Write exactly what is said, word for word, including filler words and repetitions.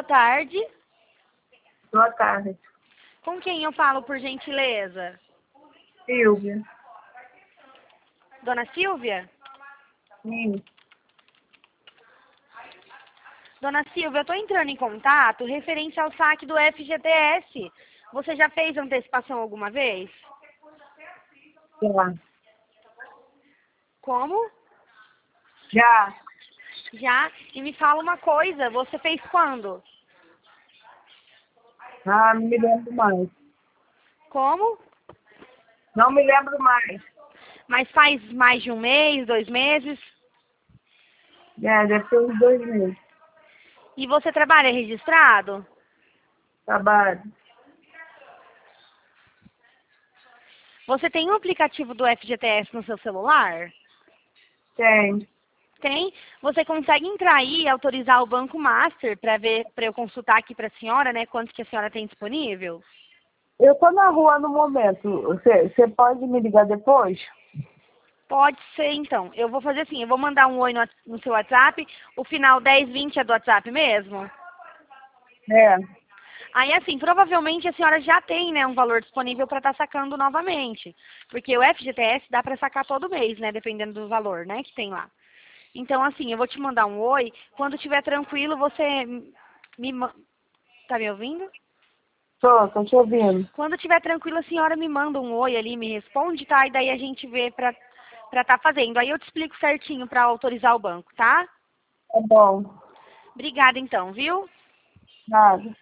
boa tarde. Boa tarde. Com quem eu falo, por gentileza? Silvia. Dona Silvia? Sim. Dona Silvia, eu estou entrando em contato referente ao saque do F G T S. Você já fez antecipação alguma vez? Já. Como? Já. Já? E me fala uma coisa, você fez quando? Ah, não me lembro mais. Como? Não me lembro mais. Mas faz mais de um mês, dois meses? É, deve ter uns dois meses. E você trabalha registrado? Trabalho. Você tem um aplicativo do F G T S no seu celular? Tem. Tem. Você consegue entrar aí e autorizar o Banco Master para ver, para eu consultar aqui para a senhora, né, quantos que a senhora tem disponível? Eu tô na rua no momento. Você você pode me ligar depois? Pode ser, então. Eu vou fazer assim, eu vou mandar um oi no, no seu WhatsApp. O final dez vinte é do WhatsApp mesmo? É. Aí, assim, provavelmente a senhora já tem, né, um valor disponível para estar sacando novamente. Porque o F G T S dá para sacar todo mês, né, dependendo do valor, né, que tem lá. Então, assim, eu vou te mandar um oi. Quando estiver tranquilo, você me... ma- Tá me ouvindo? Tô, tô te ouvindo. Quando estiver tranquilo, a senhora me manda um oi ali, me responde, tá? E daí a gente vê pra pra tá fazendo. Aí eu te explico certinho pra autorizar o banco, tá? Tá bom. Obrigada, então, viu? Nada.